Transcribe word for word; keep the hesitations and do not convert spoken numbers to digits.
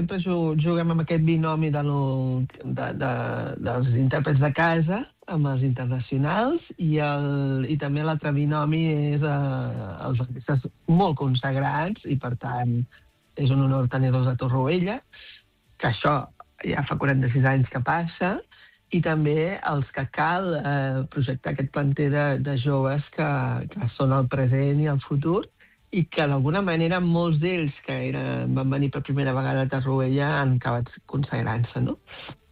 sempre juguem amb aquest binomi de lo, de, de, dels intèrprets de casa amb els internacionals i, el, i també l'altre binomi és eh, els artistes molt consagrats i, per tant, és un honor tenir-los a Torroella, que això ja fa quaranta-sis anys que passa, i també els que cal eh, projectar aquest planter de, de joves que, que són el present i el futur i que d'alguna manera molts d'ells que eren, van venir per primera vegada a Torroella han acabat consagrant-se, no?